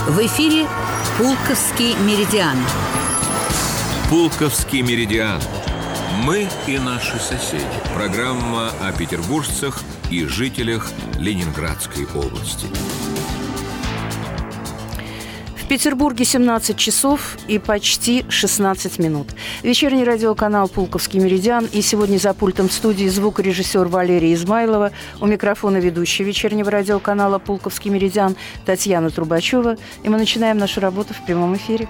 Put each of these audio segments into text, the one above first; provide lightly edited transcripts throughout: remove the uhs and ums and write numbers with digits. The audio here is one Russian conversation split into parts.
В эфире «Пулковский меридиан». «Пулковский меридиан». Мы и наши соседи. Программа о петербуржцах и жителях Ленинградской области. В Петербурге 17 часов и почти 16 минут. Вечерний радиоканал «Пулковский меридиан». И сегодня за пультом в студии звукорежиссер Валерия Измайлова. У микрофона ведущая вечернего радиоканала «Пулковский меридиан» Татьяна Трубачева. И мы начинаем нашу работу в прямом эфире.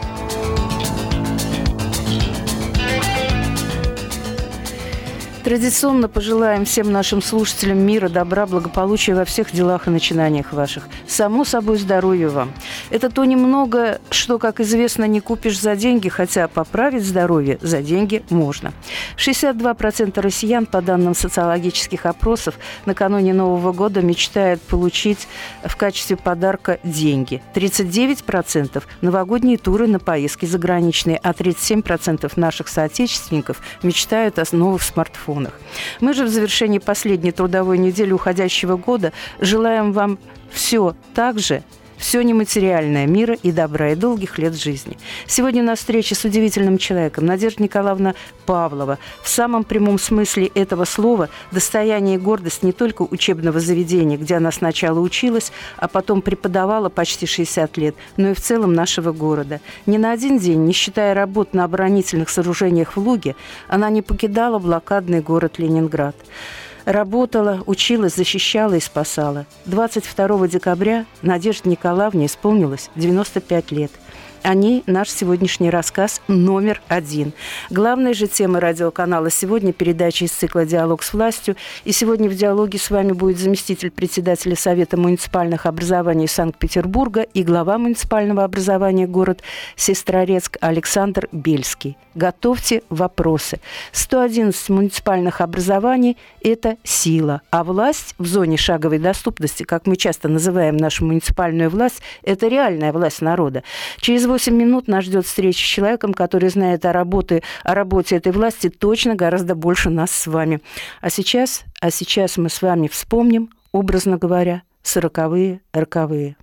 Традиционно пожелаем всем нашим слушателям мира, добра, благополучия во всех делах и начинаниях ваших. Само собой, здоровья вам. Это то немного, что, как известно, не купишь за деньги, хотя поправить здоровье за деньги можно. 62% россиян, по данным социологических опросов, накануне Нового года мечтают получить в качестве подарка деньги. 39% – новогодние туры на поездки заграничные, а 37% наших соотечественников мечтают о новых смартфонах. Мы же в завершении последней трудовой недели уходящего года желаем вам все нематериальное, мира и добра, и долгих лет жизни. Сегодня у нас встреча с удивительным человеком. Надежда Николаевна Павлова. В самом прямом смысле этого слова достояние и гордость не только учебного заведения, где она сначала училась, а потом преподавала почти 60 лет, но и в целом нашего города. Ни на один день, не считая работ на оборонительных сооружениях в Луге, она не покидала блокадный город Ленинград. Работала, училась, защищала и спасала. 22 декабря Надежде Николаевне исполнилось 95 лет. О ней наш сегодняшний рассказ номер 1. Главная же тема радиоканала сегодня – передача из цикла «Диалог с властью». И сегодня в диалоге с вами будет заместитель председателя Совета муниципальных образований Санкт-Петербурга и глава муниципального образования город Сестрорецк Александр Бельский. Готовьте вопросы. 111 муниципальных образований – это сила. А власть в зоне шаговой доступности, как мы часто называем нашу муниципальную власть, это реальная власть народа. Через 8 минут нас ждет встреча с человеком, который знает о работе этой власти точно гораздо больше нас с вами. А сейчас мы с вами вспомним, образно говоря, 40-е, роковые.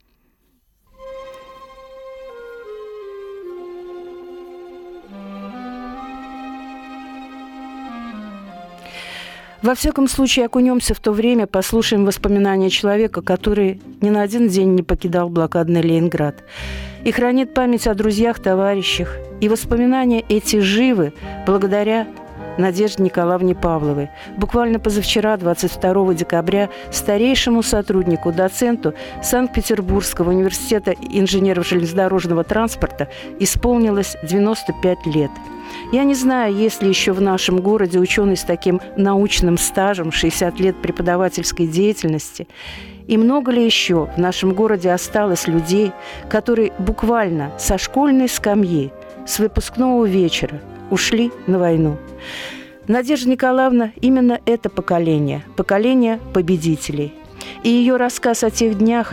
Во всяком случае, окунемся в то время, послушаем воспоминания человека, который ни на один день не покидал блокадный Ленинград. И хранит память о друзьях, товарищах. И воспоминания эти живы благодаря Надежде Николаевне Павловой. Буквально позавчера, 22 декабря, старейшему сотруднику, доценту Санкт-Петербургского университета инженеров железнодорожного транспорта исполнилось 95 лет. Я не знаю, есть ли еще в нашем городе ученый с таким научным стажем, 60 лет преподавательской деятельности. И много ли еще в нашем городе осталось людей, которые буквально со школьной скамьи, с выпускного вечера ушли на войну. Надежда Николаевна именно это поколение победителей. И ее рассказ о тех днях,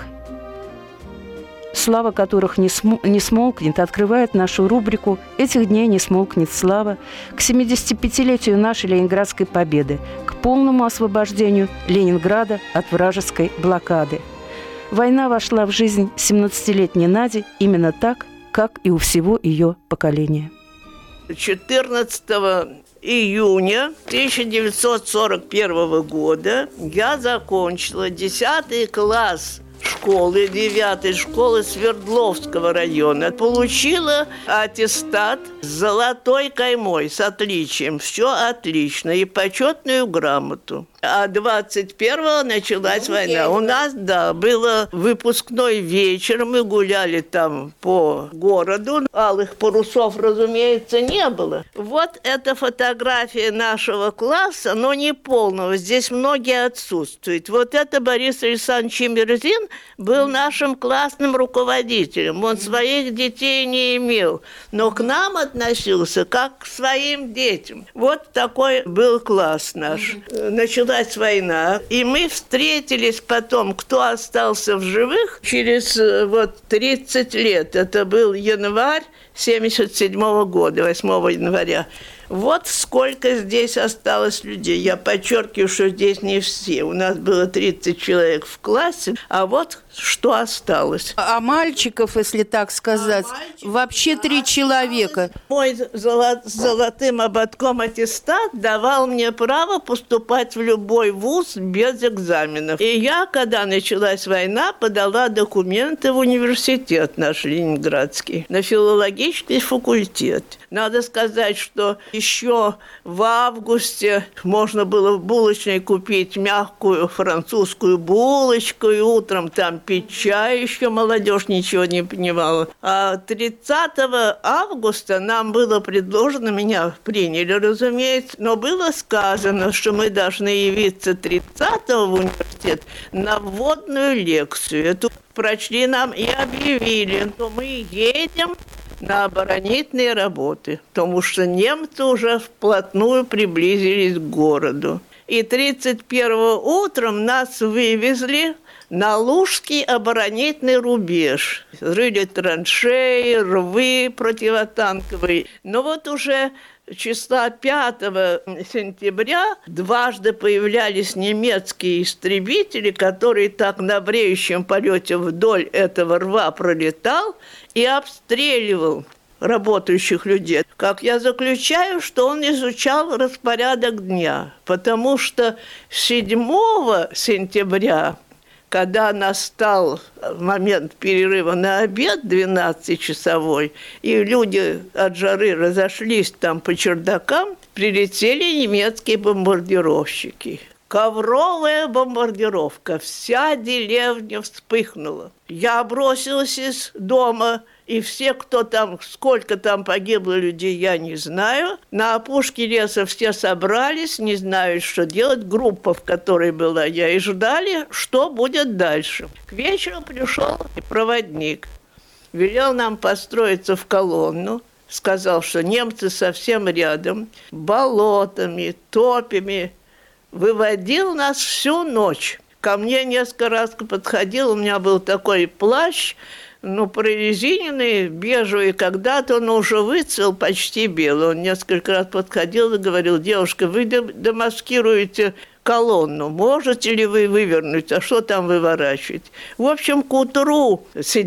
слава которых не смолкнет, открывает нашу рубрику «Этих дней не смолкнет слава» к 75-летию нашей Ленинградской победы, к полному освобождению Ленинграда от вражеской блокады. Война вошла в жизнь 17-летней Нади именно так, как и у всего ее поколения. 14 июня 1941 года я закончила 10 класс школы, 9 школы Свердловского района. Получила аттестат с золотой каймой, с отличием. Все отлично. И почетную грамоту. А 21-го началась война. У нас, было выпускной вечер. Мы гуляли там по городу. Алых парусов, разумеется, не было. Вот эта фотография нашего класса, но не полного. Здесь многие отсутствуют. Вот это Борис Александрович Мерзин был нашим классным руководителем. Он своих детей не имел, но к нам относился как к своим детям. Вот такой был класс наш. Началась война, и мы встретились потом, кто остался в живых, через 30 лет. Это был январь 1977 года, 8 января. Вот сколько здесь осталось людей. Я подчеркиваю, что здесь не все. У нас было 30 человек в классе, а вот что осталось. А мальчиков, если так сказать, вообще 3 человека. Мой золотым ободком аттестат давал мне право поступать в любой вуз без экзаменов. И я, когда началась война, подала документы в университет наш ленинградский, на филологический факультет. Надо сказать, что еще в августе можно было в булочной купить мягкую французскую булочку, и утром там пить чай, еще молодежь ничего не понимала. А 30 августа нам было предложено, меня приняли, разумеется, но было сказано, что мы должны явиться 30-го в университет на вводную лекцию. Эту прочли нам и объявили, что мы едем на оборонительные работы, потому что немцы уже вплотную приблизились к городу. И 31-го утром нас вывезли на Лужский оборонительный рубеж. Рыли траншеи, рвы противотанковые. Но вот уже числа 5 сентября дважды появлялись немецкие истребители, которые так на бреющем полете вдоль этого рва пролетал и обстреливал работающих людей. Как я заключаю, что он изучал распорядок дня, потому что 7 сентября, когда настал момент перерыва на обед 12-часовой, и люди от жары разошлись там по чердакам, прилетели немецкие бомбардировщики. Ковровая бомбардировка. Вся деревня вспыхнула. Я бросилась из дома, и все, кто там, сколько там погибло людей, я не знаю. На опушке леса все собрались, не знают, что делать. Группа, в которой была я, и ждали, что будет дальше. К вечеру пришел проводник. Велел нам построиться в колонну. Сказал, что немцы совсем рядом, болотами, топями. Выводил нас всю ночь. Ко мне несколько раз подходил, у меня был такой плащ, прорезиненный, бежевый, когда-то он уже выцвел, почти белый. Он несколько раз подходил и говорил: девушка, вы демаскируете колонну, можете ли вы вывернуть, а что там выворачивать? В общем, к утру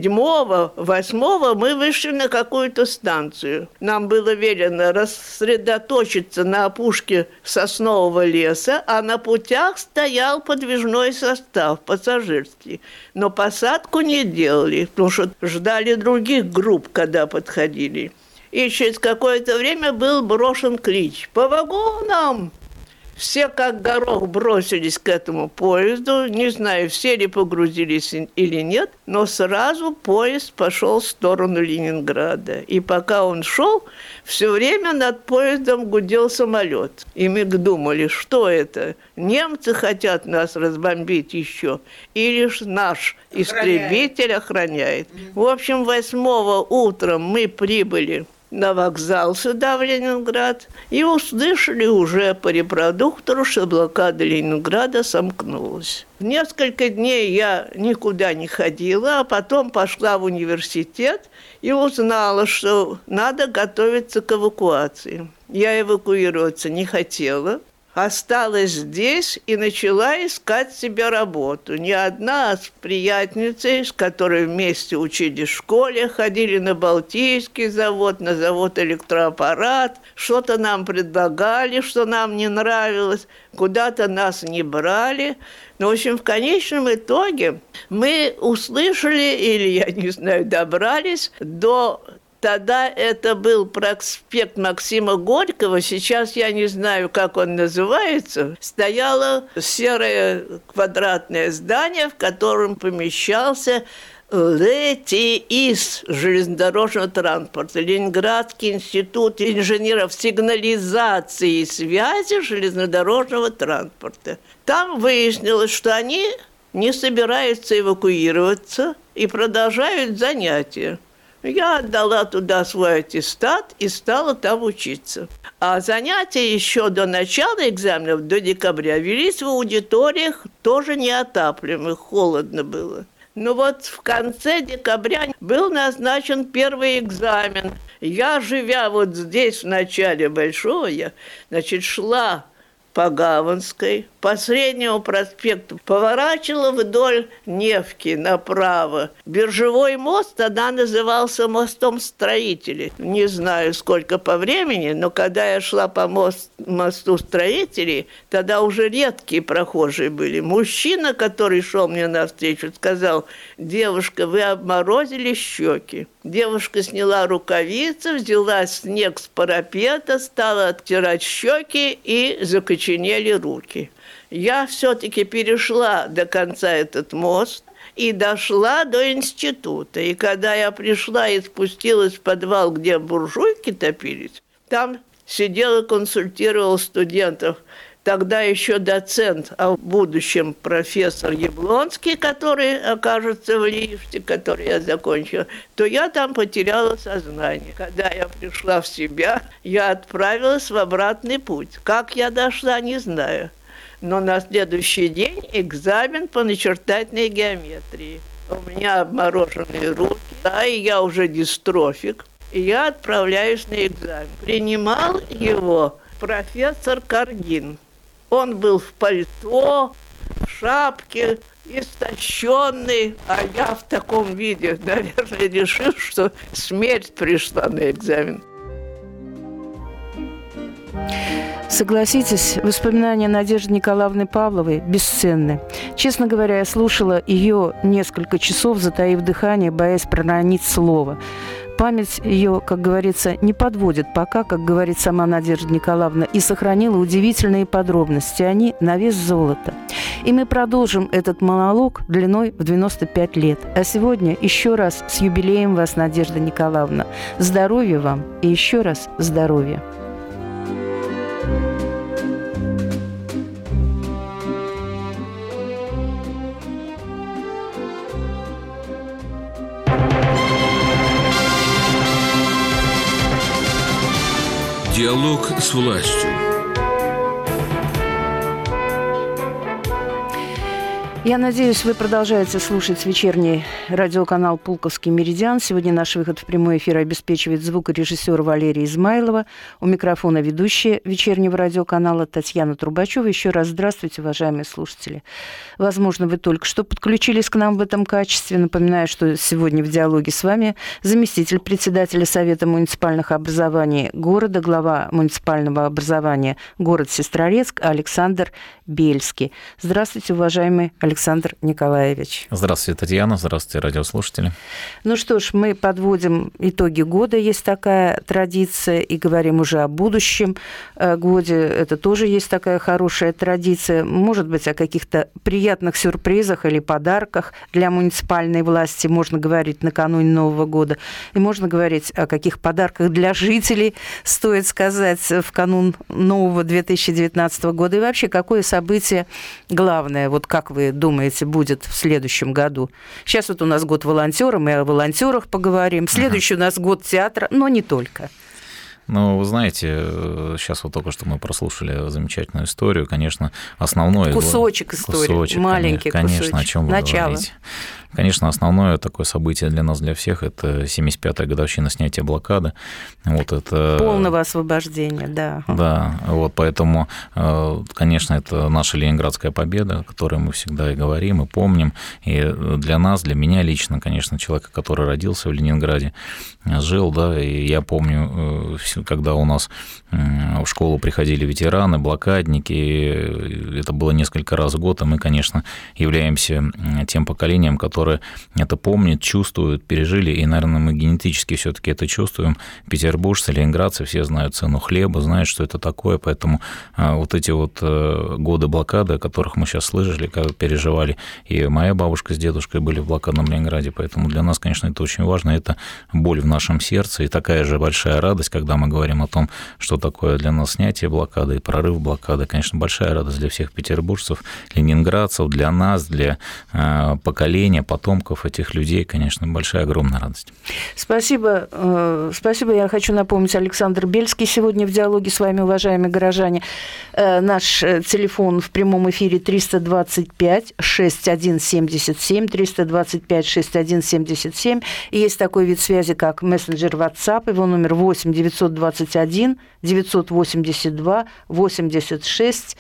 7-го, 8-го мы вышли на какую-то станцию. Нам было велено рассредоточиться на опушке соснового леса, а на путях стоял подвижной состав пассажирский. Но посадку не делали, потому что ждали других групп, когда подходили. И через какое-то время был брошен клич: «По вагонам!» Все как горох бросились к этому поезду. Не знаю, все ли погрузились или нет, но сразу поезд пошел в сторону Ленинграда. И пока он шел, все время над поездом гудел самолет. И мы думали, что это? Немцы хотят нас разбомбить еще, или ж наш истребитель охраняет. В общем, 8-го утром мы прибыли на вокзал сюда, в Ленинград, и услышали уже по репродуктору, что блокада Ленинграда сомкнулась. Несколько дней я никуда не ходила, а потом пошла в университет и узнала, что надо готовиться к эвакуации. Я эвакуироваться не хотела. Осталась здесь и начала искать себе работу. Не одна, а с приятницей, с которой вместе учились в школе, ходили на Балтийский завод, на завод «Электроаппарат». Что-то нам предлагали, что нам не нравилось, куда-то нас не брали. Но, в общем, в конечном итоге мы услышали, или, я не знаю, добрались до... Тогда это был проспект Максима Горького, сейчас я не знаю, как он называется. Стояло серое квадратное здание, в котором помещался ЛТИС железнодорожного транспорта, Ленинградский институт инженеров сигнализации и связи железнодорожного транспорта. Там выяснилось, что они не собираются эвакуироваться и продолжают занятия. Я отдала туда свой аттестат и стала там учиться. А занятия еще до начала экзаменов, до декабря, велись в аудиториях, тоже неотапливаемых, холодно было. Ну вот в конце декабря был назначен первый экзамен. Я, живя вот здесь, в начале Большого, я, значит, шла по Гаванской, по Среднему проспекту, поворачивала вдоль Невки направо. Биржевой мост тогда назывался мостом Строителей. Не знаю, сколько по времени, но когда я шла по мосту Строителей, тогда уже редкие прохожие были. Мужчина, который шел мне навстречу, сказал: девушка, вы обморозили щеки. Девушка сняла рукавицы, взяла снег с парапета, стала оттирать щеки, и закоченели руки. Я все-таки перешла до конца этот мост и дошла до института. И когда я пришла и спустилась в подвал, где буржуйки топились, там сидел и консультировал студентов тогда еще доцент, а в будущем профессор Яблонский, который окажется в лифте, который я закончила, то я там потеряла сознание. Когда я пришла в себя, я отправилась в обратный путь. Как я дошла, не знаю. Но на следующий день экзамен по начертательной геометрии. У меня обмороженные руки, да, и я уже дистрофик. И я отправляюсь на экзамен. Принимал его профессор Каргин. Он был в пальто, в шапке, истощенный, а я в таком виде, наверное, решил, что смерть пришла на экзамен. Согласитесь, воспоминания Надежды Николаевны Павловой бесценны. Честно говоря, я слушала ее несколько часов, затаив дыхание, боясь проронить слово. Память ее, как говорится, не подводит пока, как говорит сама Надежда Николаевна, и сохранила удивительные подробности. Они на вес золота. И мы продолжим этот монолог длиной в 95 лет. А сегодня еще раз с юбилеем вас, Надежда Николаевна. Здоровья вам и еще раз здоровья. Диалог с властью. Я надеюсь, вы продолжаете слушать вечерний радиоканал «Пулковский меридиан». Сегодня наш выход в прямой эфир обеспечивает звукорежиссер Валерия Измайлова. У микрофона ведущая вечернего радиоканала Татьяна Трубачева. Еще раз здравствуйте, уважаемые слушатели. Возможно, вы только что подключились к нам в этом качестве. Напоминаю, что сегодня в диалоге с вами заместитель председателя Совета муниципальных образований города, глава муниципального образования город Сестрорецк Александр Бельский. Здравствуйте, уважаемый Александр Николаевич. Здравствуйте, Татьяна. Здравствуйте, радиослушатели. Ну что ж, мы подводим итоги года. Есть такая традиция, и говорим уже о будущем годе. Это тоже есть такая хорошая традиция. Может быть, о каких-то приятных сюрпризах или подарках для муниципальной власти можно говорить накануне Нового года. И можно говорить о каких подарках для жителей, стоит сказать, в канун нового 2019 года. И вообще, какое событие главное, вот как вы думаете, будет в следующем году? Сейчас вот у нас год волонтера, мы о волонтерах поговорим. Следующий у нас год театра, но не только. Ну, вы знаете, сейчас вот только что мы прослушали замечательную историю. Конечно, основное... Кусочек истории, маленький конечно, кусочек. О чем вы говорите. Конечно, основное такое событие для нас, для всех, это 75-я годовщина снятия блокады. Вот это... Полного освобождения, да. Да, вот поэтому, конечно, это наша ленинградская победа, о которой мы всегда и говорим, и помним. И для нас, для меня лично, конечно, человека, который родился в Ленинграде, жил, да, и я помню, когда у нас в школу приходили ветераны, блокадники, это было несколько раз в год, и мы, конечно, являемся тем поколением, которое это помнит, чувствует, пережили, и, наверное, мы генетически все-таки это чувствуем. Петербуржцы, ленинградцы все знают цену хлеба, знают, что это такое, поэтому вот эти вот годы блокады, о которых мы сейчас слышали, как переживали, и моя бабушка с дедушкой были в блокадном Ленинграде, поэтому для нас, конечно, это очень важно, это боль в нашем сердце, и такая же большая радость, когда мы говорим о том, что такое для нас снятие блокады и прорыв блокады, конечно, большая радость для всех петербуржцев, ленинградцев, для нас, для поколения, потомков этих людей, конечно, большая, огромная радость. Спасибо. Спасибо. Я хочу напомнить, Александр Бельский сегодня в диалоге с вами, уважаемые горожане. Наш телефон в прямом эфире 325-6177, 325-6177. И есть такой вид связи, как мессенджер WhatsApp, его номер 8 921 982 86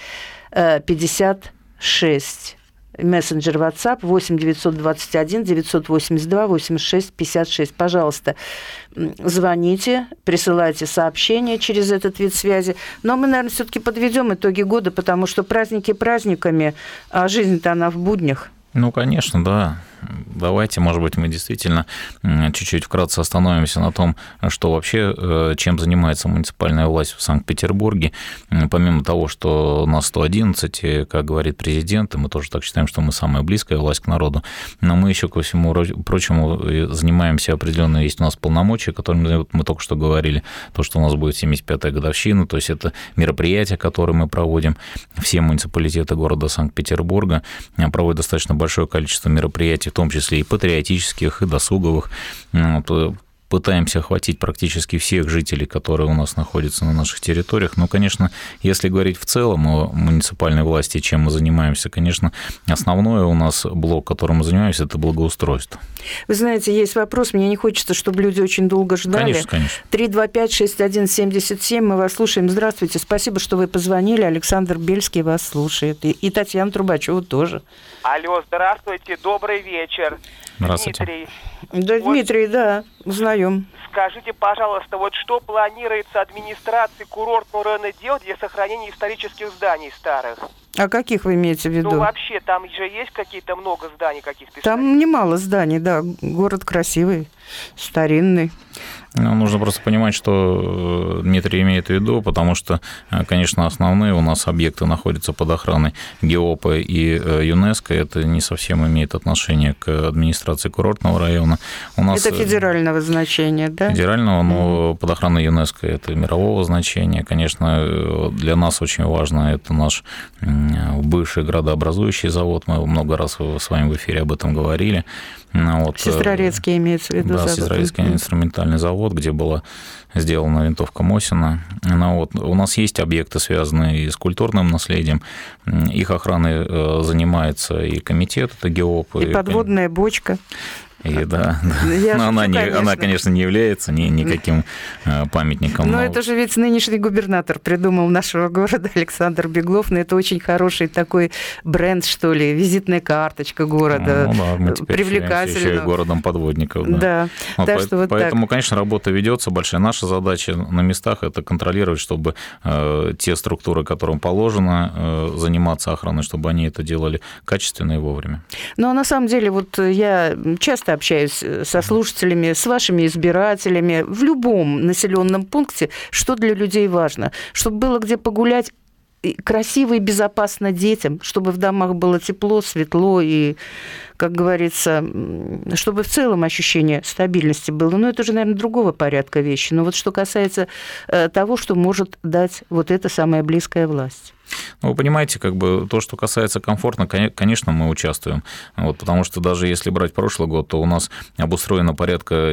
56. Мессенджер WhatsApp 8 921 982 86 56. Пожалуйста, звоните, присылайте сообщения через этот вид связи. Но мы, наверное, все-таки подведем итоги года, потому что праздники праздниками, а жизнь-то она в буднях. Ну, конечно, да. Давайте, может быть, мы действительно чуть-чуть вкратце остановимся на том, что вообще, чем занимается муниципальная власть в Санкт-Петербурге. Помимо того, что у нас 111, как говорит президент, и мы тоже так считаем, что мы самая близкая власть к народу, но мы еще, ко всему прочему, занимаемся определенные, есть у нас полномочия, которыми мы только что говорили, то, что у нас будет 75-я годовщина, то есть это мероприятия, которые мы проводим, все муниципалитеты города Санкт-Петербурга проводят достаточно большое количество мероприятий, в том числе и патриотических, и досуговых. Пытаемся охватить практически всех жителей, которые у нас находятся на наших территориях. Но, конечно, если говорить в целом о муниципальной власти, чем мы занимаемся, конечно, основной у нас блок, которым мы занимаемся, это благоустройство. Вы знаете, есть вопрос, мне не хочется, чтобы люди очень долго ждали. Конечно. 325-6177, мы вас слушаем. Здравствуйте, спасибо, что вы позвонили. Александр Бельский вас слушает. И Татьяна Трубачева тоже. Алло, здравствуйте, добрый вечер. Здравствуйте. Дмитрий. Да, вот, Дмитрий, да, узнаем. Скажите, пожалуйста, вот что планируется администрацией курортного района делать для сохранения исторических зданий старых? А каких вы имеете в виду? Ну, вообще, там же есть какие-то много зданий каких-то? Там немало зданий, да. Город красивый, старинный. Ну, нужно просто понимать, что Дмитрий имеет в виду, потому что, конечно, основные у нас объекты находятся под охраной ГИОПа и ЮНЕСКО. Это не совсем имеет отношение к администрации курортного района. У нас это федерального значения, да? Федерального, но под охраной ЮНЕСКО это мирового значения. Конечно, для нас очень важно, это наш бывший градообразующий завод. Мы много раз с вами в эфире об этом говорили. Вот, Сестрорецкий имеется в виду. Да, Сестрорецкий инструментальный завод, где была сделана винтовка Мосина. Вот. У нас есть объекты, связанные и с культурным наследием. Их охраной занимается и комитет, это ГИОП. И подводная бочка. И, да, но она, конечно, не является никаким памятником. Но это же ведь нынешний губернатор придумал нашего города, Александр Беглов. Но это очень хороший такой бренд, что ли, визитная карточка города. Ну, да, мы теперь еще и городом подводников. Да. Вот поэтому, конечно, работа ведется большая. Наша задача на местах – это контролировать, чтобы те структуры, которым положено заниматься охраной, чтобы они это делали качественно и вовремя. Ну, а на самом деле, вот я часто общаюсь со слушателями, с вашими избирателями в любом населенном пункте, что для людей важно, чтобы было где погулять красиво и безопасно детям, чтобы в домах было тепло, светло и, как говорится, чтобы в целом ощущение стабильности было. Но это же, наверное, другого порядка вещи. Но вот что касается того, что может дать вот эта самая близкая власть. Ну, вы понимаете, как бы то, что касается комфорта, конечно, мы участвуем. Вот, потому что даже если брать прошлый год, то у нас обустроено порядка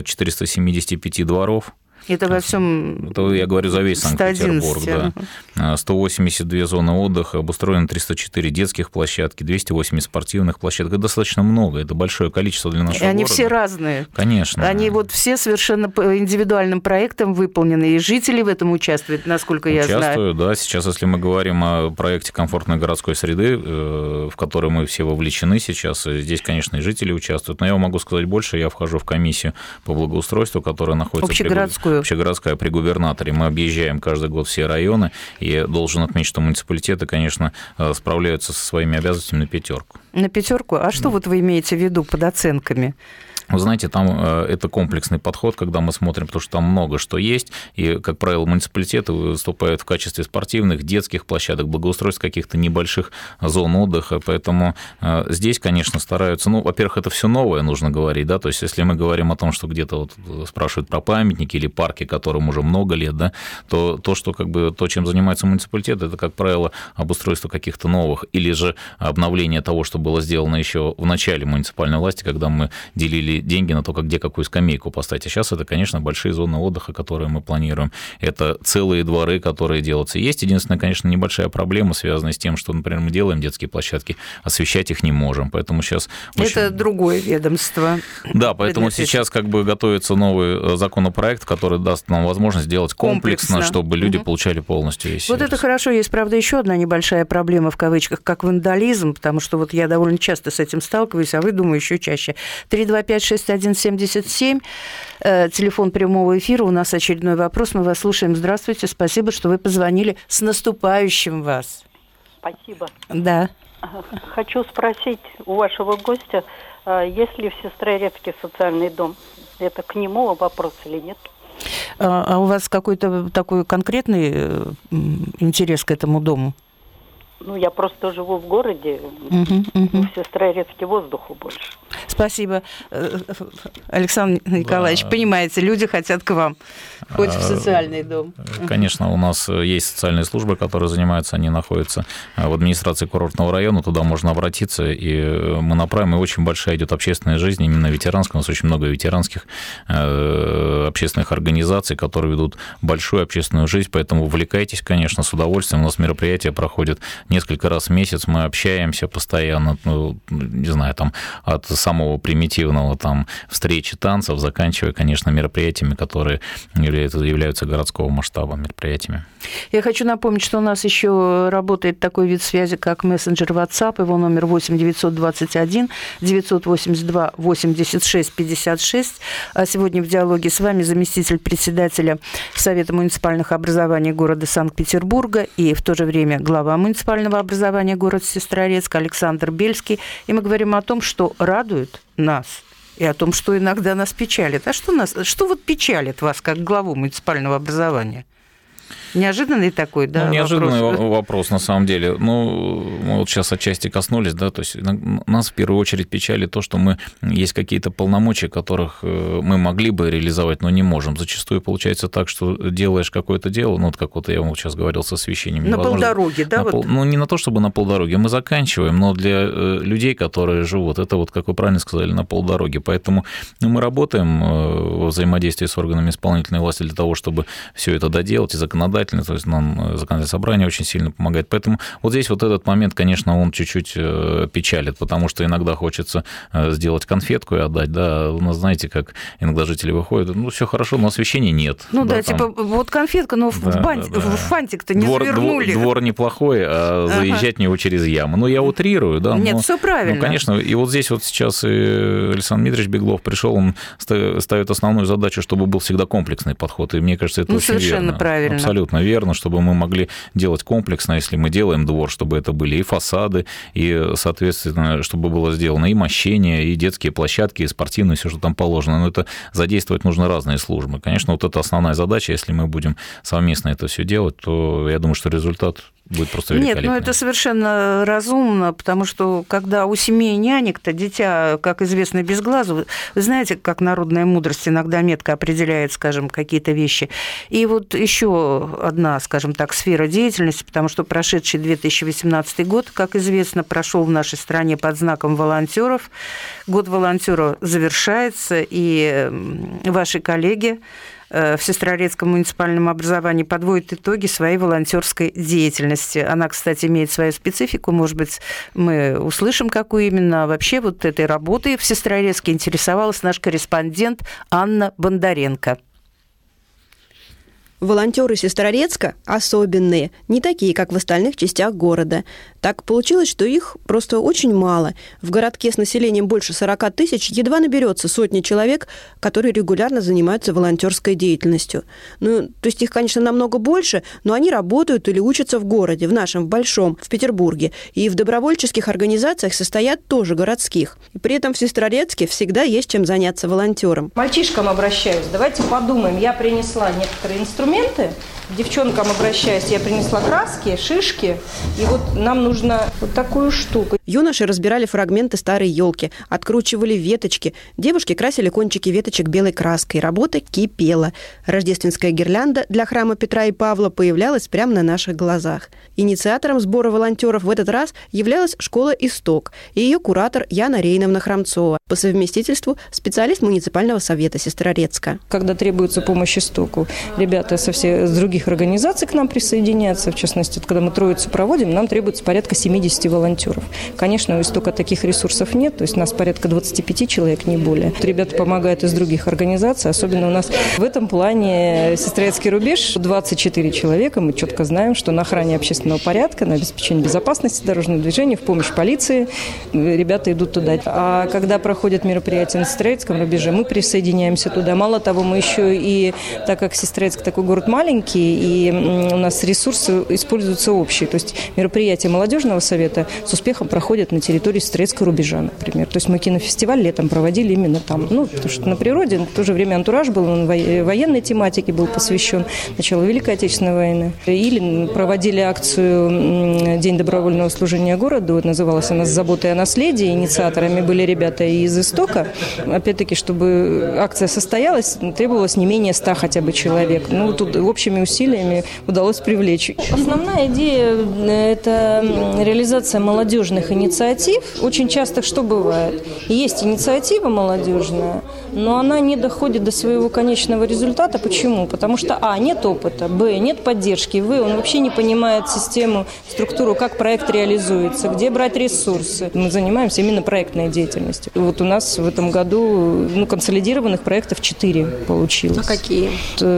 475 дворов. Это во всем. Это я говорю за весь Санкт-Петербург, да. 182 зоны отдыха, обустроено 304 детских площадки, 208 спортивных площадок. Это достаточно много, это большое количество для нашего города. И они все разные. Конечно. Они вот все совершенно по индивидуальным проектам выполнены, и жители в этом участвуют, насколько я знаю. Участвуют, да. Сейчас, если мы говорим о проекте комфортной городской среды, в который мы все вовлечены сейчас, здесь, конечно, и жители участвуют. Но я вам могу сказать больше, я вхожу в комиссию по благоустройству, которая находится общегородская при губернаторе. Мы объезжаем каждый год все районы, и должен отметить, что муниципалитеты, конечно, справляются со своими обязанностями на пятерку. На пятерку? А что вот вы имеете в виду под оценками? Вы знаете, там это комплексный подход, когда мы смотрим, потому что там много что есть, и, как правило, муниципалитеты выступают в качестве спортивных, детских площадок, благоустройств каких-то небольших зон отдыха, поэтому здесь, конечно, стараются, ну, во-первых, это все новое, нужно говорить, да, то есть если мы говорим о том, что где-то вот спрашивают про памятники или парки, которым уже много лет, да, то что, как бы, то, чем занимается муниципалитет, это, как правило, обустройство каких-то новых или же обновление того, что было сделано еще в начале муниципальной власти, когда мы делили деньги на то, где какую скамейку поставить. А сейчас это, конечно, большие зоны отдыха, которые мы планируем. Это целые дворы, которые делаются. Есть единственная, конечно, небольшая проблема, связанная с тем, что, например, мы делаем детские площадки, освещать их не можем. Поэтому сейчас... Это другое ведомство. Да, поэтому сейчас как бы готовится новый законопроект, который даст нам возможность сделать комплексно, чтобы люди получали полностью весь сервис. Вот это хорошо. Есть, правда, еще одна небольшая проблема, в кавычках, как вандализм, потому что вот я довольно часто с этим сталкиваюсь, а вы, думаю, еще чаще. 325-6177, телефон прямого эфира. У нас очередной вопрос. Мы вас слушаем. Здравствуйте. Спасибо, что вы позвонили. С наступающим вас. Спасибо. Да. Хочу спросить у вашего гостя, есть ли в Сестрорецке социальный дом? Это к нему вопрос или нет? А у вас какой-то такой конкретный интерес к этому дому? Ну, я просто живу в городе, в Сестрорецке воздуху больше. Спасибо, Александр Николаевич. Да. Понимаете, люди хотят к вам, хоть в социальный дом. Конечно, у нас есть социальные службы, которые занимаются, они находятся в администрации курортного района, туда можно обратиться, и мы направим, и очень большая идет общественная жизнь, именно ветеранская. У нас очень много ветеранских общественных организаций, которые ведут большую общественную жизнь, поэтому увлекайтесь, конечно, с удовольствием. У нас мероприятия проходят несколько раз в месяц, мы общаемся постоянно, не знаю, там, от самого примитивного, там, встречи танцев, заканчивая, конечно, мероприятиями, которые являются городского масштаба мероприятиями. Я хочу напомнить, что у нас еще работает такой вид связи, как мессенджер WhatsApp, его номер 8 921 982 86 56. А сегодня в диалоге с вами заместитель председателя Совета муниципальных образований города Санкт-Петербурга и в то же время глава муниципального образования города Сестрорецк Александр Бельский. И мы говорим о том, что радует нас, и о том, что иногда нас печалит. А что вот печалит вас, как главу муниципального образования? Неожиданный такой, да, неожиданный вопрос, на самом деле. Ну, мы вот сейчас отчасти коснулись, да, то есть нас в первую очередь печалит то, что есть какие-то полномочия, которых мы могли бы реализовать, но не можем. Зачастую получается так, что делаешь какое-то дело, ну, вот как вот я вам сейчас говорил с освещением. На полдороге, да? Ну, не на то, чтобы на полдороге, мы заканчиваем, но для людей, которые живут, это вот, как вы правильно сказали, на полдороге. Поэтому мы работаем во взаимодействии с органами исполнительной власти для того, чтобы все это доделать, и законодательно, то есть нам законодательное собрание очень сильно помогает. Поэтому вот здесь вот этот момент, конечно, он чуть-чуть печалит, потому что иногда хочется сделать конфетку и отдать, да, у нас, знаете, как иногда жители выходят, ну, все хорошо, но освещения нет. Ну да, там, типа, вот конфетка, но в фантик-то не завернули. Двор неплохой, а заезжать в него через яму. Ну, я утрирую, да. Нет, все правильно. Ну, конечно, и вот здесь вот сейчас Александр Дмитриевич Беглов пришел, он ставит основную задачу, чтобы был всегда комплексный подход, и мне кажется, это очень совершенно верно. Правильно. Абсолютно верно, чтобы мы могли делать комплексно, если мы делаем двор, чтобы это были и фасады, и, соответственно, чтобы было сделано и мощение, и детские площадки, и спортивные, все, что там положено. Но это задействовать нужно разные службы. Конечно, вот это основная задача. Если мы будем совместно это все делать, то я думаю, что результат будет просто великолепный. Нет, ну это совершенно разумно, потому что когда у семьи нянек-то дитя, как известно, без глазу, вы знаете, как народная мудрость иногда метко определяет, скажем, какие-то вещи. И вот еще одна, скажем так, сфера деятельности, потому что прошедший 2018 год, как известно, прошел в нашей стране под знаком волонтеров. Год волонтера завершается, и ваши коллеги в Сестрорецком муниципальном образовании подводит итоги своей волонтерской деятельности. Она, кстати, имеет свою специфику. Может быть, мы услышим, какую именно. Вообще вот этой работой в Сестрорецке интересовалась наш корреспондент Анна Бондаренко. Волонтеры Сестрорецка особенные, не такие, как в остальных частях города. Так получилось, что их просто очень мало. В городке с населением больше 40 тысяч едва наберется сотни человек, которые регулярно занимаются волонтерской деятельностью. Ну, то есть их, конечно, намного больше, но они работают или учатся в городе, в нашем, в Большом, в Петербурге. И в добровольческих организациях состоят тоже городских. И при этом в Сестрорецке всегда есть чем заняться волонтером. Мальчишкам обращаюсь. Давайте подумаем. Я принесла некоторые инструменты. К девчонкам обращаюсь. Я принесла краски, шишки. И вот нам нужно нужно вот такую штуку. Юноши разбирали фрагменты старой елки, откручивали веточки. Девушки красили кончики веточек белой краской. Работа кипела. Рождественская гирлянда для храма Петра и Павла появлялась прямо на наших глазах. Инициатором сбора волонтеров в этот раз являлась школа «Исток» и ее куратор Яна Рейновна Храмцова, по совместительству специалист муниципального совета Сестрорецка. Когда требуется помощь «Истоку», ребята с других организаций к нам присоединяются. В частности, когда мы Троицу проводим, нам требуется порядка 70 волонтеров. Конечно, у «Истока» таких ресурсов нет, то есть у нас порядка 25 человек, не более. Ребята помогают из других организаций, особенно у нас в этом плане Сестрорецкий рубеж 24 человека. Мы четко знаем, что на охране общественного порядка, на обеспечение безопасности дорожного движения, в помощь полиции ребята идут туда. А когда проходят мероприятия на Сестрорецком рубеже, мы присоединяемся туда. Мало того, мы еще и, так как Сестрорецк такой город маленький, и у нас ресурсы используются общие. То есть мероприятия молодежного совета с успехом проходят на территории Сестрорецкого рубежа, например. То есть мы кинофестиваль летом проводили именно там. Потому что на природе, в то же время антураж был, он военной тематике был посвящен началу Великой Отечественной войны. Или проводили акцию «День добровольного служения городу». Называлась она «С заботой о наследии». Инициаторами были ребята из «Истока». Опять-таки, чтобы акция состоялась, требовалось не менее 100 хотя бы человек. Тут общими усилиями удалось привлечь. Основная идея – это реализация молодежных инициатив. Очень часто что бывает? Есть инициатива молодежная, но она не доходит до своего конечного результата. Почему? Потому что нет опыта, нет поддержки, он вообще не понимает систему, структуру, как проект реализуется, где брать ресурсы. Мы занимаемся именно проектной деятельностью. Вот у нас в этом году консолидированных проектов 4 получилось. А какие?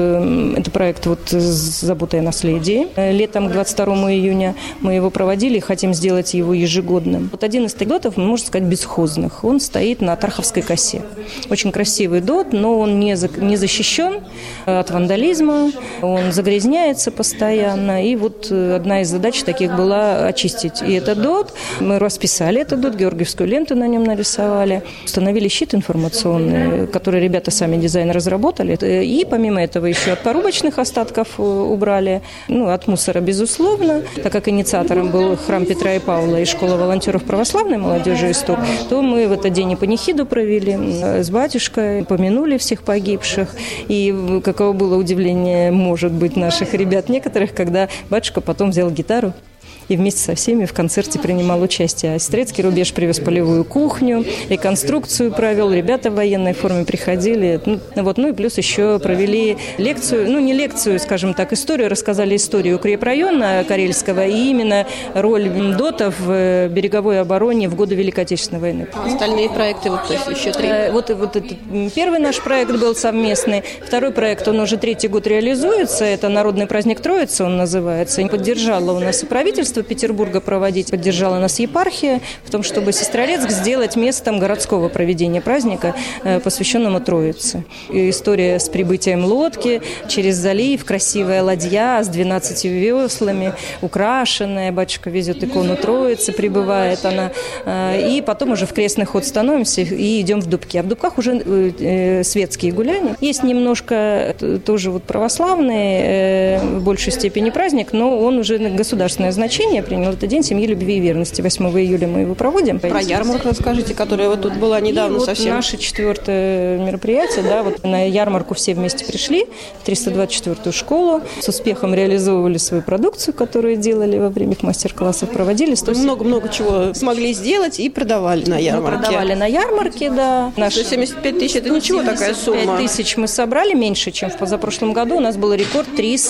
Это проект с заботой о наследии. Летом, к 22 июня, мы его проводили и хотим сделать его ежегодным. Один из анекдотов, можно сказать, бесхозных. Он стоит на Тарховской косе. Очень красивый дот, но он не защищен от вандализма, он загрязняется постоянно. И одна из задач таких была очистить и этот дот. Мы расписали этот дот, георгиевскую ленту на нем нарисовали. Установили щит информационный, который ребята сами дизайн разработали. И помимо этого еще от порубочных остатков убрали. От мусора, безусловно. Так как инициатором был храм Петра и Павла и школа волонтеров православной молодежи «Исток», то мы в этот день и панихиду провели с батюшкой, помянули всех погибших. И каково было удивление, может быть, наших ребят некоторых, когда батюшка потом взял гитару и вместе со всеми в концерте принимал участие. А Сестрорецкий рубеж привез полевую кухню, реконструкцию провел, ребята в военной форме приходили. И плюс еще провели лекцию, не лекцию, скажем так, историю, рассказали историю укрепрайона Карельского и именно роль дотов в береговой обороне в годы Великой Отечественной войны. Остальные проекты, то есть еще 3? Это первый наш проект был совместный. Второй проект, он уже 3-й год реализуется. Это народный праздник Троицы, он называется. И поддержало у нас и правительство Петербурга проводить, поддержала нас епархия в том, чтобы Сестрорецк сделать местом городского проведения праздника, посвященного Троице. И история с прибытием лодки через залив, красивая ладья с 12 веслами, украшенная, батюшка везет икону Троицы, прибывает она, и потом уже в крестный ход становимся и идем в Дубки. А в Дубках уже светские гуляния. Есть немножко тоже православный, в большей степени праздник, но он уже государственное значение принял. Это День семьи, любви и верности. 8 июля мы его проводим. Про ярмарку расскажите, которая тут была недавно совсем. Наше 4-е мероприятие. На ярмарку все вместе пришли, в 324-ю школу. С успехом реализовывали свою продукцию, которую делали во время их мастер-классов, проводили. Много-много чего смогли сделать и продавали на ярмарке. Мы продавали на ярмарке, да. 75 тысяч – это ничего, такая сумма. 75 тысяч мы собрали, меньше, чем в позапрошлом году. У нас был рекорд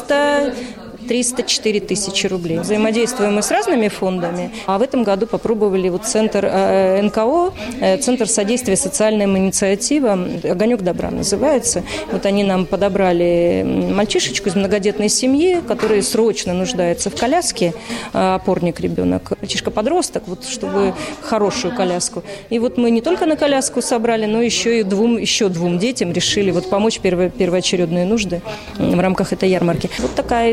304 тысячи рублей. Взаимодействуем мы с разными фондами, а в этом году попробовали центр НКО, Центр содействия социальным инициативам, «Огонек добра» называется. Они нам подобрали мальчишечку из многодетной семьи, который срочно нуждается в коляске, опорник ребенок, мальчишка-подросток, чтобы хорошую коляску. И мы не только на коляску собрали, но еще двум детям решили помочь первоочередные нужды в рамках этой ярмарки. Такая история.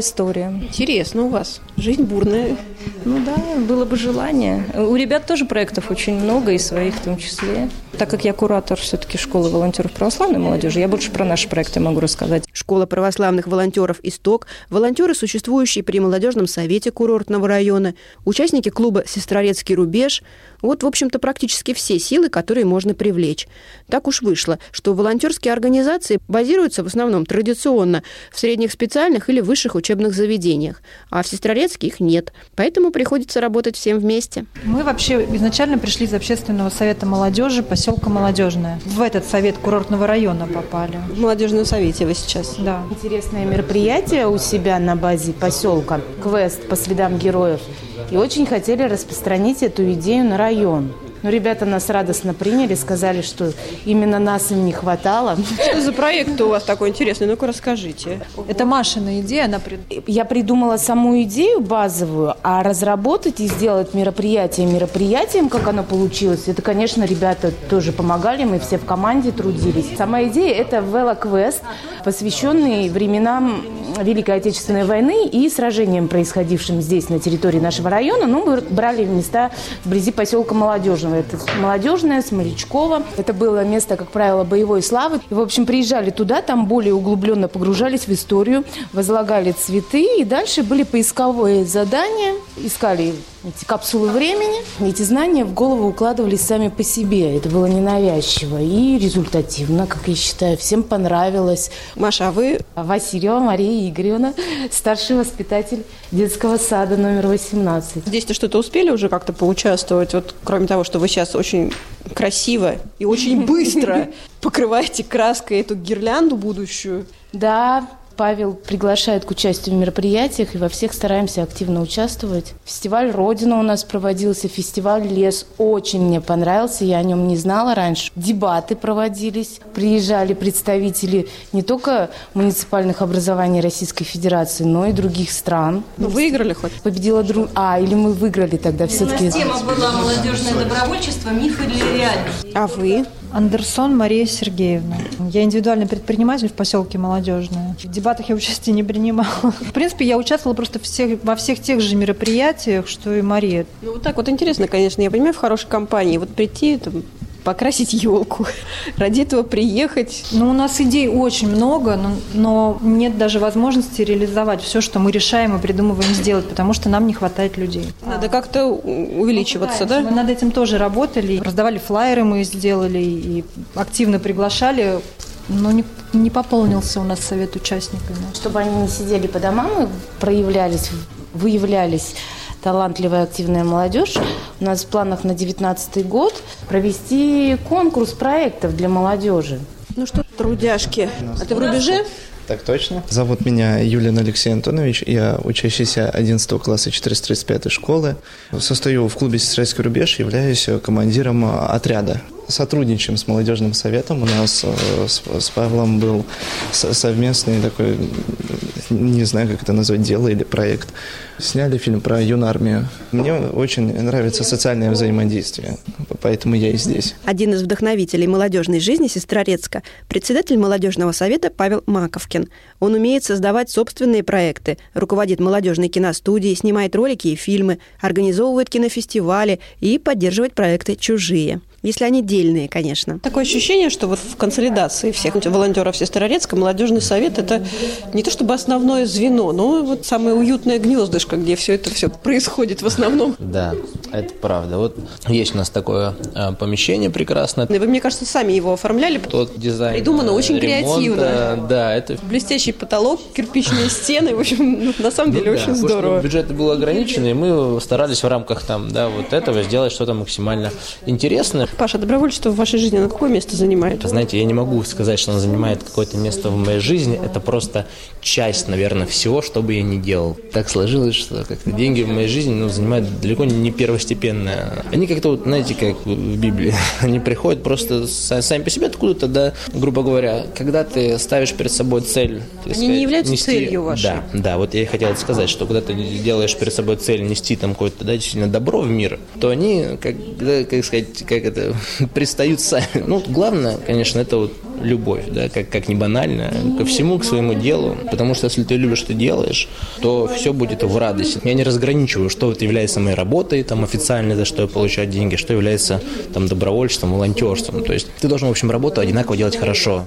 усилия. Интересно у вас. Жизнь бурная. Ну да, было бы желание. У ребят тоже проектов очень много, и своих в том числе. Так как я куратор все-таки школы волонтеров православной молодежи, я больше про наши проекты могу рассказать. Школа православных волонтеров «Исток», волонтеры, существующие при молодежном совете курортного района, участники клуба «Сестрорецкий рубеж». Вот, в общем-то, практически все силы, которые можно привлечь. Так уж вышло, что волонтерские организации базируются в основном традиционно в средних специальных или высших учебных заведениях, а в Сестрорецке их нет. Поэтому приходится работать всем вместе. Мы вообще изначально пришли из общественного совета молодежи поселка Молодежное. В этот совет курортного района попали. В молодежном совете вы сейчас? Да. Интересное мероприятие у себя на базе поселка, квест по следам героев. И очень хотели распространить эту идею на район. Но ребята нас радостно приняли, сказали, что именно нас им не хватало. Что за проект у вас такой интересный? Ну-ка расскажите. Это Машина идея. Я придумала саму идею базовую, а разработать и сделать мероприятие мероприятием, как оно получилось, это, конечно, ребята тоже помогали, мы все в команде трудились. Сама идея – это велоквест, посвященный временам Великой Отечественной войны и сражениям, происходившим здесь, на территории нашего района. Но мы брали места вблизи поселка Молодежного. Это Молодежное, Смолячково. Это было место, как правило, боевой славы. И, в общем, приезжали туда, там более углубленно погружались в историю, возлагали цветы, и дальше были поисковые задания. Искали эти капсулы времени. Эти знания в голову укладывались сами по себе. Это было ненавязчиво и результативно, как я считаю. Всем понравилось. Маша, а вы? Васильева Мария Игоревна, старший воспитатель детского сада номер 18. Здесь-то что-то успели уже как-то поучаствовать? Вот кроме того, что вы сейчас очень красиво и очень быстро покрываете краской эту гирлянду будущую. Да, Павел приглашает к участию в мероприятиях, и во всех стараемся активно участвовать. Фестиваль «Родина» у нас проводился, фестиваль «Лес» очень мне понравился, я о нем не знала раньше. Дебаты проводились, приезжали представители не только муниципальных образований Российской Федерации, но и других стран. Ну, выиграли хоть? Победила или мы выиграли тогда все-таки. У нас тема была «Молодежное добровольчество. Миф или реальность?». А вы? Андерсон Мария Сергеевна. Я индивидуальный предприниматель в поселке Молодежное. В дебатах я участия не принимала. В принципе, я участвовала просто во всех тех же мероприятиях, что и Мария. Ну, вот так вот интересно, конечно. Я понимаю, в хорошей компании. Вот прийти, там, покрасить елку, ради этого приехать. Ну, у нас идей очень много, но нет даже возможности реализовать все, что мы решаем и придумываем сделать, потому что нам не хватает людей. Надо как-то увеличиваться, да? Мы над этим тоже работали. Раздавали флаеры, мы сделали и активно приглашали. Но не пополнился у нас совет участниками. Чтобы они не сидели по домам и выявлялись талантливая активная молодежь. У нас в планах на 2019 год провести конкурс проектов для молодежи. Ну что, трудяжки, а ты в рубеже? Так точно. Зовут меня Юлин Алексей Антонович. Я учащийся 11 класса 435 школы. Состою в клубе «Сестрорецкий рубеж», являюсь командиром отряда. Сотрудничаем с молодежным советом. У нас с Павлом был совместный такой, не знаю, как это назвать, дело или проект. Сняли фильм про юнармию. Мне очень нравится социальное взаимодействие, поэтому я и здесь. Один из вдохновителей молодежной жизни Сестрорецка – председатель молодежного совета Павел Маковкин. Он умеет создавать собственные проекты, руководит молодежной киностудией, снимает ролики и фильмы, организовывает кинофестивали и поддерживает проекты «Чужие». Если они дельные, конечно. Такое ощущение, что вот в консолидации всех волонтеров Сестрорецка молодежный совет – это не то чтобы основное звено, но вот самое уютное гнездышко, где все это происходит в основном. Да, это правда. Вот есть у нас такое помещение прекрасное. Вы, мне кажется, сами его оформляли. Тот дизайн придумано очень креативно. Да, это блестящий потолок, кирпичные стены. В общем, на самом деле очень здорово. Бюджет был ограниченный, и мы старались в рамках вот этого сделать что-то максимально интересное. Паша, добровольчество в вашей жизни на какое место занимает? Знаете, я не могу сказать, что оно занимает какое-то место в моей жизни. Это просто часть, наверное, всего, что бы я ни делал. Так сложилось, что как-то деньги в моей жизни занимают далеко не первостепенное. Они как-то, знаете, как в Библии. Они приходят просто сами по себе откуда-то, да, грубо говоря. Когда ты ставишь перед собой цель... Они не являются целью вашей. Да, вот я и хотел сказать, что когда ты делаешь перед собой цель нести там какое-то, да, действительно добро в мир, то они, как сказать, как это, пристают сами. Ну, главное, конечно, это вот любовь, да, как не банально, ко всему, к своему делу. Потому что если ты любишь, что делаешь, то все будет в радости. Я не разграничиваю, что это является моей работой, там, официально, за что я получаю деньги, что является там добровольством, волонтерством. То есть ты должен, в общем, работу одинаково делать хорошо.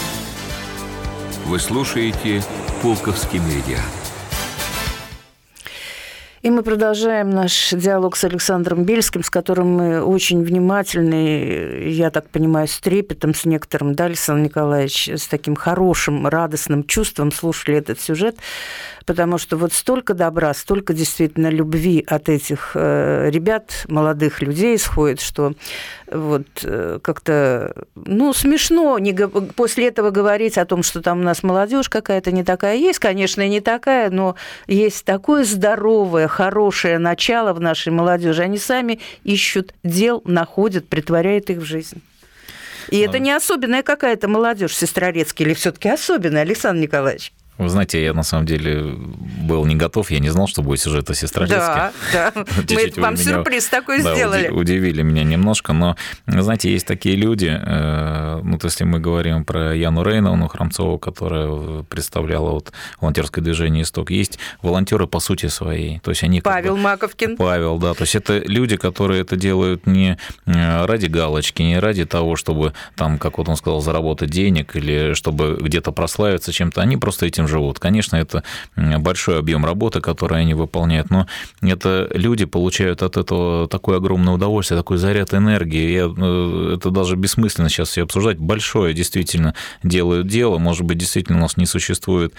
Вы слушаете «Пулковский меридиан». И мы продолжаем наш диалог с Александром Бельским, с которым мы очень внимательны, я так понимаю, с трепетом, с некоторым, да, Александр Николаевич, с таким хорошим, радостным чувством слушали этот сюжет, потому что вот столько добра, столько действительно любви от этих ребят, молодых людей исходит, что вот как-то, ну, смешно после этого говорить о том, что там у нас молодежь какая-то не такая. Есть, конечно, и не такая, но есть такое здоровое, хорошее начало в нашей молодежи. Они сами ищут дел, находят, притворяют их в жизнь. И это не особенная какая-то молодежь в Сестрорецке, или все-таки особенная, Александр Николаевич? Вы знаете, я на самом деле был не готов, я не знал, что будет сюжет о Сестрорецке. Да, мы вам сюрприз такой сделали. Удивили меня немножко, но, знаете, есть такие люди, ну, то есть мы говорим про Яну Рейновну Храмцову, которая представляла вот волонтерское движение «Исток». Есть волонтеры по сути своей. То есть они Павел Маковкин. Павел, да. То есть это люди, которые это делают не ради галочки, не ради того, чтобы там, как вот он сказал, заработать денег или чтобы где-то прославиться чем-то. Они просто этим живут. Конечно, это большой объем работы, который они выполняют, но это люди получают от этого такое огромное удовольствие, такой заряд энергии. Это даже бессмысленно сейчас все обсуждать. Большое действительно делают дело. Может быть, действительно у нас не существует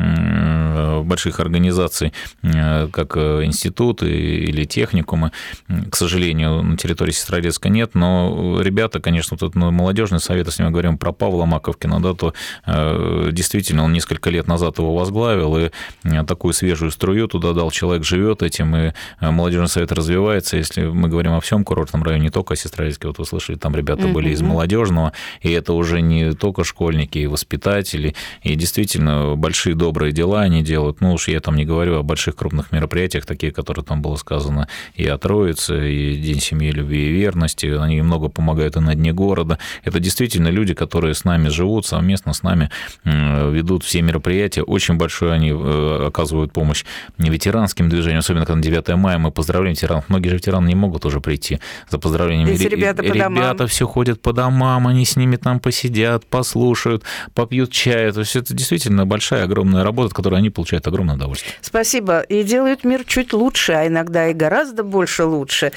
больших организаций, как институты или техникумы. К сожалению, на территории Сестрорецка нет, но ребята, конечно, тут молодежный совет, если мы говорим про Павла Маковкина, да, то действительно он несколько лет назад его возглавил, и такую свежую струю туда дал. Человек живет этим, и молодежный совет развивается. Если мы говорим о всем курортном районе, не только о Сестрорецке, вот вы слышали, там ребята были из молодежного, и это уже не только школьники и воспитатели, и действительно большие добрые дела они делают. Ну уж я там не говорю о больших крупных мероприятиях, такие, которые там было сказано и о Троице, и День семьи, любви и верности. Они много помогают и на Дне города. Это действительно люди, которые с нами живут, совместно с нами ведут все мероприятия. Очень большую они оказывают помощь ветеранским движениям, особенно когда на 9 мая мы поздравляем ветеранов. Многие же ветераны не могут уже прийти за поздравлениями. Эти ребята все ходят по домам, они с ними там посидят, послушают, попьют чай. То есть это действительно большая, огромная работа, от которой они получают огромное удовольствие. Спасибо. И делают мир чуть лучше, а иногда и гораздо больше лучше.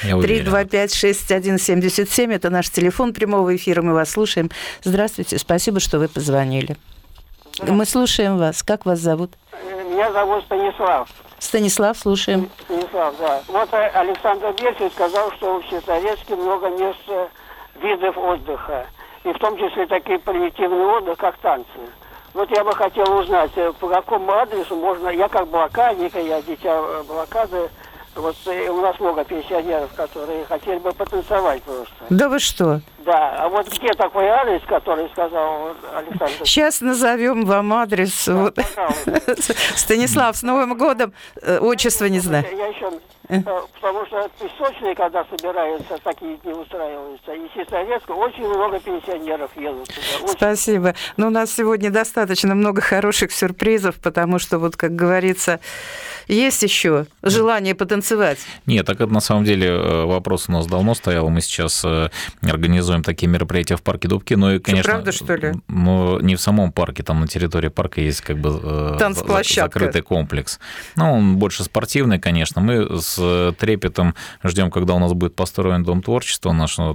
325-6177 – это наш телефон прямого эфира, мы вас слушаем. Здравствуйте, спасибо, что вы позвонили. Мы слушаем вас. Как вас зовут? Меня зовут Станислав. Станислав, слушаем. Станислав, да. Вот Александр Бельский сказал, что в Сестрорецке много мест, видов отдыха. И в том числе такие примитивный отдых, как танцы. Вот я бы хотел узнать, по какому адресу можно... Я как блокадник, я дитя блокады. Вот у нас много пенсионеров, которые хотели бы потанцевать просто. Да вы что? Да, а вот где такой адрес, который сказал Александр? Сейчас назовем вам адрес. Да, вот. Станислав, с Новым годом. Отчество не знаю. Я еще... Потому что песочные, когда собираются, такие дни устраиваются. И Сестрорецк очень много пенсионеров едут туда. Спасибо. Но у нас сегодня достаточно много хороших сюрпризов, потому что, вот как говорится, есть еще желание потанцевать. Нет, так это на самом деле вопрос у нас давно стоял. Мы сейчас организуем такие мероприятия в парке Дубки. Ну и, конечно, правда, что ли? Но не в самом парке, там на территории парка есть как бы закрытый комплекс. Ну, он больше спортивный, конечно. Мы с трепетом ждем, когда у нас будет построен Дом творчества наш. Вот,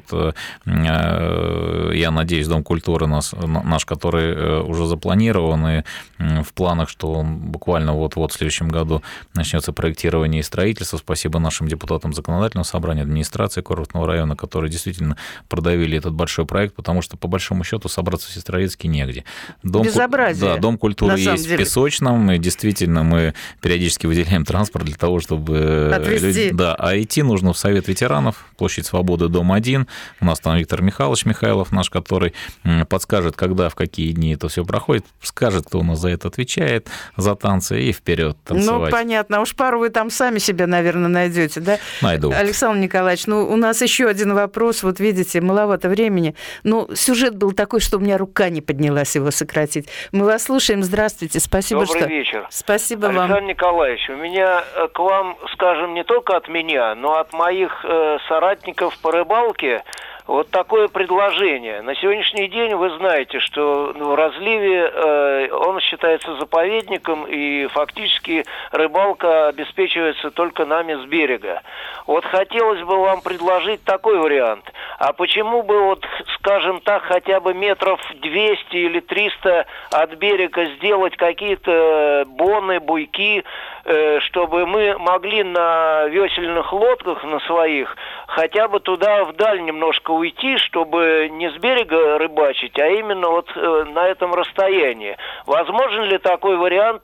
я надеюсь, Дом культуры наш, который уже запланирован, и в планах, что он буквально вот-вот в следующем году начнется проектирование и строительство. Спасибо нашим депутатам законодательного собрания, администрации курортного района, которые действительно продавили этот большой проект, потому что, по большому счету, собраться в Сестрорецке негде. Безобразие. Да, Дом культуры есть в Песочном, и действительно мы периодически выделяем транспорт для того, чтобы... Отвезти. Да, а идти нужно в Совет ветеранов, площадь Свободы, дом 1. У нас там Виктор Михайлович Михайлов наш, который подскажет, когда, в какие дни это все проходит, скажет, кто у нас за это отвечает, за танцы, и вперед танцевать. Ну, понятно. А уж пару вы там сами себе, наверное, найдете, да? Найду. Александр Николаевич, у нас еще один вопрос. Вот видите, маловато времени. Но сюжет был такой, что у меня рука не поднялась его сократить. Мы вас слушаем. Здравствуйте. Спасибо, Добрый вечер. Спасибо вам. Александр Николаевич, у меня к вам, скажем, не только от меня, но от моих соратников по рыбалке вот такое предложение. На сегодняшний день вы знаете, что в разливе он считается заповедником, и фактически рыбалка обеспечивается только нами с берега. Вот хотелось бы вам предложить такой вариант. А почему бы, вот, скажем так, хотя бы метров 200 или 300 от берега сделать какие-то боны, буйки, чтобы мы могли на весельных лодках, на своих, хотя бы туда вдаль немножко уйти, чтобы не с берега рыбачить, а именно вот на этом расстоянии. Возможен ли такой вариант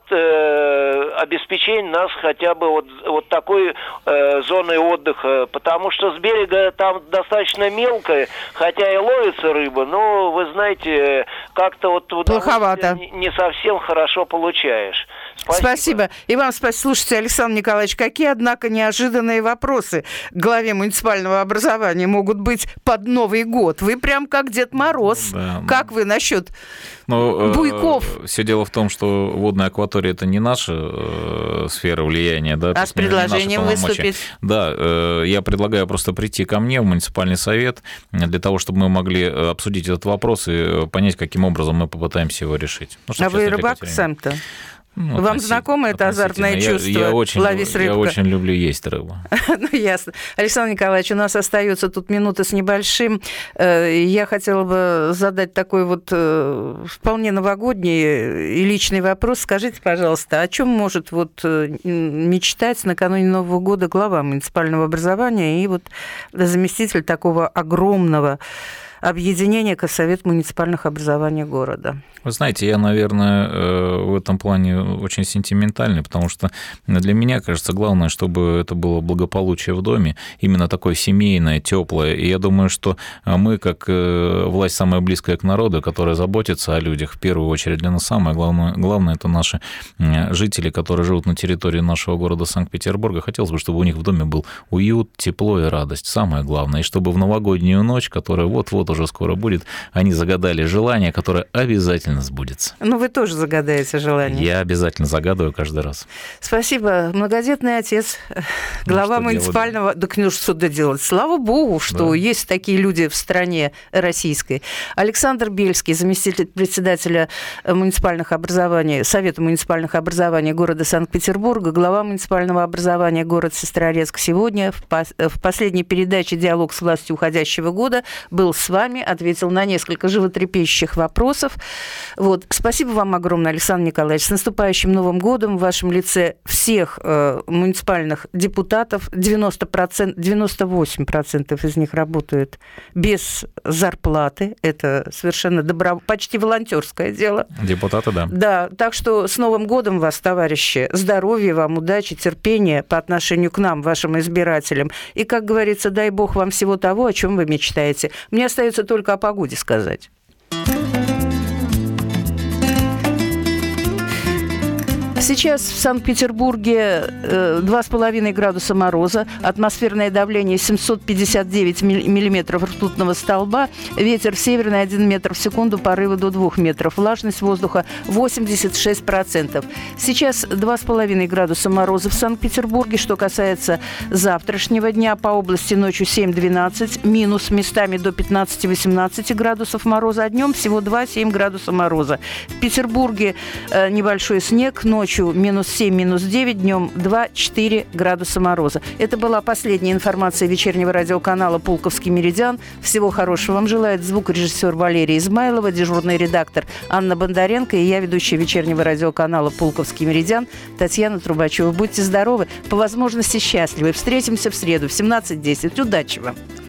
обеспечения нас хотя бы вот такой зоной отдыха? Потому что с берега там достаточно мелко, хотя и ловится рыба, но, вы знаете, как-то вот плоховато, не совсем хорошо получаешь. Спасибо. И вам спасибо. Слушайте, Александр Николаевич, какие, однако, неожиданные вопросы к главе муниципального образования могут быть под Новый год. Вы прям как Дед Мороз. Да. Как вы насчет буйков? Все дело в том, что водная акватория – это не наша сфера влияния. Да, а с предложением выступить? Да, я предлагаю просто прийти ко мне в муниципальный совет для того, чтобы мы могли обсудить этот вопрос и понять, каким образом мы попытаемся его решить. А вы рыбак сам-то? Вам знакомо это азартное чувство ловить рыбку? Я очень люблю есть рыбу. Ясно. Александр Николаевич, у нас остается тут минута с небольшим. Я хотела бы задать такой вот вполне новогодний и личный вопрос. Скажите, пожалуйста, о чем может мечтать накануне Нового года глава муниципального образования и заместитель такого огромного объединения как Совет муниципальных образований города? Вы знаете, я, наверное, в этом плане очень сентиментальный, потому что для меня, кажется, главное, чтобы это было благополучие в доме, именно такое семейное, теплое. И я думаю, что мы, как власть самая близкая к народу, которая заботится о людях, в первую очередь для нас самое главное это наши жители, которые живут на территории нашего города Санкт-Петербурга. Хотелось бы, чтобы у них в доме был уют, тепло и радость. Самое главное. И чтобы в новогоднюю ночь, которая вот-вот уже скоро будет, они загадали желание, которое обязательно сбудется. Вы тоже загадаете желание. Я обязательно загадываю каждый раз. Спасибо. Многодетный отец, глава муниципального... Да, что делать? Слава богу, что есть такие люди в стране российской. Александр Бельский, заместитель председателя муниципальных образований, Совета муниципальных образований города Санкт-Петербурга, глава муниципального образования города Сестрорецк. Сегодня в последней передаче «Диалог с властью уходящего года» был с вами, ответил на несколько животрепещущих вопросов. Спасибо вам огромное, Александр Николаевич. С наступающим Новым годом в вашем лице всех муниципальных депутатов, 98% из них работают без зарплаты. Это совершенно почти волонтерское дело. Депутаты, да. Да, так что с Новым годом вас, товарищи. Здоровья вам, удачи, терпения по отношению к нам, вашим избирателям. И, как говорится, дай бог вам всего того, о чем вы мечтаете. Мне остается только о погоде сказать. Сейчас в Санкт-Петербурге 2,5 градуса мороза, атмосферное давление 759 миллиметров ртутного столба, ветер северный 1 метр в секунду, порывы до 2 метров, влажность воздуха 86%. Сейчас 2,5 градуса мороза в Санкт-Петербурге. Что касается завтрашнего дня, по области ночью 7-12, минус местами до 15-18 градусов мороза, а днем всего 2-7 градуса мороза. В Петербурге небольшой снег, ночью минус 7, минус 9, днем 2-4 градуса мороза. Это была последняя информация вечернего радиоканала «Пулковский меридиан». Всего хорошего вам желает звукорежиссер Валерия Измайлова, дежурный редактор Анна Бондаренко и я, ведущая вечернего радиоканала «Пулковский меридиан» Татьяна Трубачева. Будьте здоровы, по возможности счастливы. Встретимся в среду в 17:10. Удачи вам!